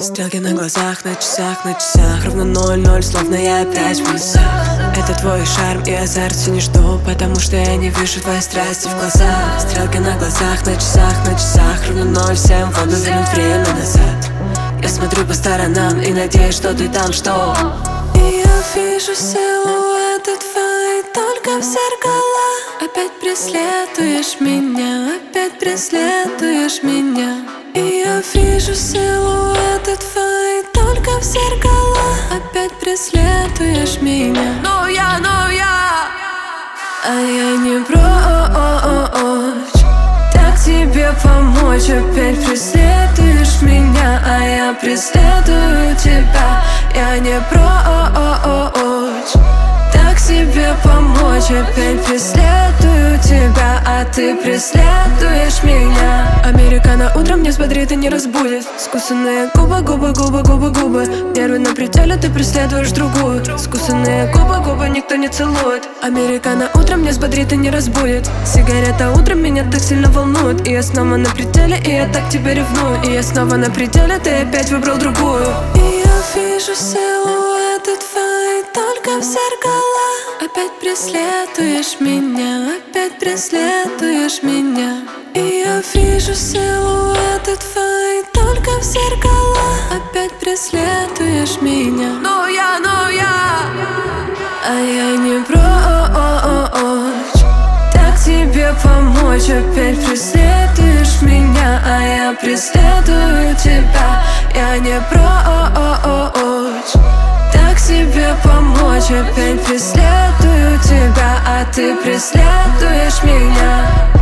Стрелки на глазах, на часах, ровно 0-0, словно я опять в плюсах. Это твой шарм и азарт, все ничто, потому что я не вижу твоей страсти в глазах. Стрелки на глазах, на часах, ровно 0-7, воду вернуть время назад. Я смотрю по сторонам и надеюсь, что ты там, что? И я вижу силуэты твои только в зеркала. Опять преследуешь меня, опять преследуешь меня. И я вижу силуэты твои только в зеркала. Опять преследуешь меня. Но я а я не прочь так тебе помочь. Опять преследуешь меня, а я преследую тебя. Я не прочь так себе помочь. Опять преследую тебя, а ты преследуешь меня. Американо утром не взбодрит и не разбудит. Скусанные губы, нервы на пределе, ты преследуешь другую. Скусанные губы, никто не целует. Американо утром не взбодрит и не разбудит. Сигарета утром меня так сильно волнует. И я снова на пределе, и я так тебя ревную. И я снова на пределе, ты опять выбрал другую. И я вижу силуэты твои только в зеркала. Опять преследуешь меня, опять преследуешь меня. И я вижу силуэты твои только в зеркала. Опять преследуешь меня. Но я а я не прочь так тебе помочь. Опять преследуешь меня, а я преследую тебя. Я не прочь так себе помочь. Опять преследую тебя, а ты преследуешь меня.